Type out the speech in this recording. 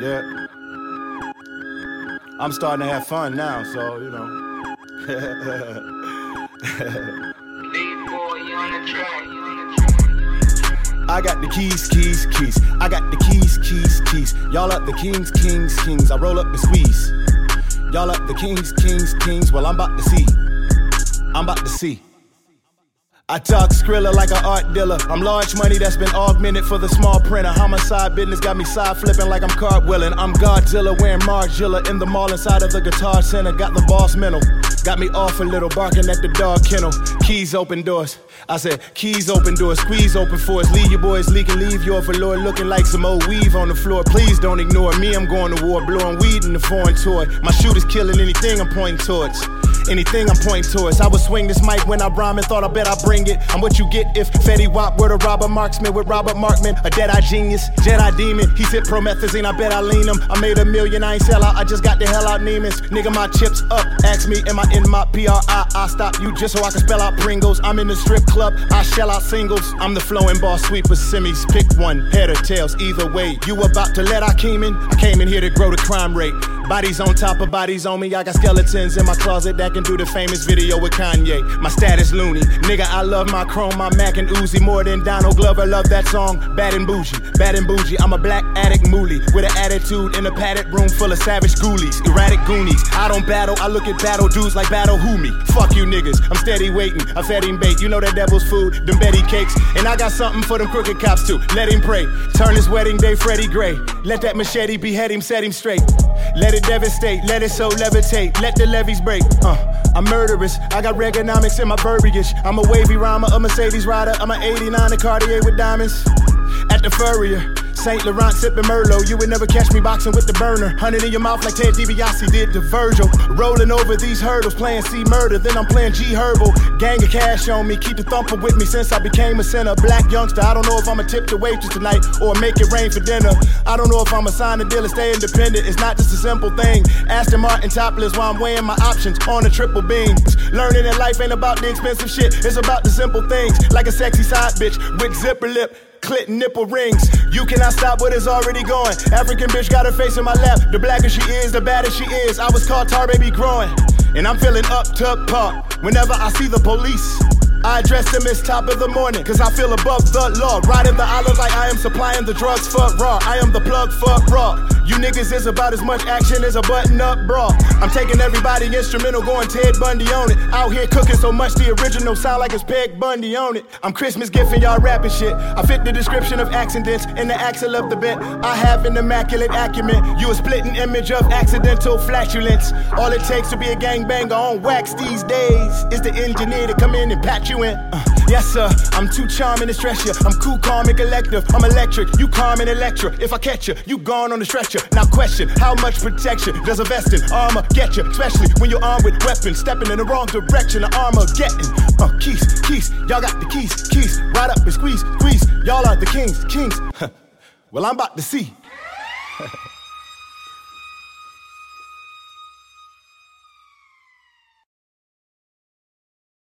Yeah. I'm starting to have fun now, so, you know. I got the keys. I got the keys. Y'all up the kings. I roll up the squeeze. Y'all up the kings. Well, I'm about to see. I talk Skrilla like an art dealer. I'm large money that's been augmented for the small printer. Homicide business got me side flipping like I'm cartwheeling. I'm Godzilla wearing Margilla in the mall inside of the Guitar Center. Got the boss mental. Got me off a little, barking at the dog kennel. Keys open doors. I said, keys open doors, squeeze open force. Leave your boys leaking, leave your velour looking like some old weave on the floor. Please don't ignore me, I'm going to war, blowing weed in the foreign toy. My shooter's killing anything I'm pointing towards. I would swing this mic when I rhyme and thought I bet I'd bring it. I'm what you get if Fetty Wap were to rob a marksman with Robert Markman, a dead-eye genius, Jedi demon. He said promethazine, I bet I lean him. I made $1 million, I ain't sell out, I just got the hell out Neiman's. Nigga, my chips up, ask me, am I in my PRI? I stop you just so I can spell out Pringles. I'm in the strip club, I shell out singles. I'm the flowing boss, sweeper semis. Pick one, head or tails, either way. You about to let Akeem in? I came in here to grow the crime rate. Bodies on top of bodies on me. I got skeletons in my closet that can do the famous video with Kanye. My status loony. Nigga, I love my chrome, my Mac and Uzi more than Donald Glover. Love that song. Bad and bougie. I'm a black addict moolie with an attitude in a padded room full of savage ghoulies. Erratic goonies. I don't battle. I look at battle dudes like battle who me. Fuck you niggas. I'm steady waiting. I fed him bait. You know that devil's food. Them Betty cakes. And I got something for them crooked cops too. Let him pray. Turn his wedding day Freddie Gray. Let that machete behead him, set him straight. Let it devastate, let it so levitate, let the levees break. I'm murderous, I got Reaganomics in my verbiage. I'm a wavy rhymer, a Mercedes rider. I'm an 89 Cartier with diamonds. At the Furrier, St. Laurent sipping Merlot. You would never catch me boxing with the burner. 100 in your mouth like Ted DiBiase did to Virgil. Rolling over these hurdles, playing C Murder, then I'm playing G Herbal. Gang of cash on me, keep the thumper with me since I became a sinner. Black youngster, I don't know if I'ma tip the waitress tonight or make it rain for dinner. I don't know if I'ma sign a deal or stay independent. It's not just a simple thing. Aston Martin topless while I'm weighing my options on a triple beam. Learning that life ain't about the expensive shit, it's about the simple things. Like a sexy side bitch with zipper lip, clit nipple rings. You cannot stop what is already going. African bitch got her face in my lap. The blacker she is, the badder she is. I was called tar baby growing, and I'm feeling up to par. Whenever I see the police, I address them as top of the morning, cause I feel above the law. Riding the island like I am supplying the drugs for raw. I am the plug for raw. You niggas is about as much action as a button-up bra. I'm taking everybody instrumental, going Ted Bundy on it. Out here cooking so much the original sound like it's Peg Bundy on it. I'm Christmas gifting y'all rapping shit. I fit the description of accidents in the axle of the bent. I have an immaculate acumen. You a splitting image of accidental flatulence. All it takes to be a gangbanger on wax these days is the engineer to come in and patch you in. Yes sir, I'm too charming to stress you. I'm cool, calm, and collective. I'm electric, you calm and electric. If I catch you, you gone on the stretcher. Now question, how much protection does a vest and armor get you? Especially when you're armed with weapons, stepping in the wrong direction, the armor getting. Keys, y'all got the keys. Ride up and squeeze, y'all are the kings. Well, I'm about to see.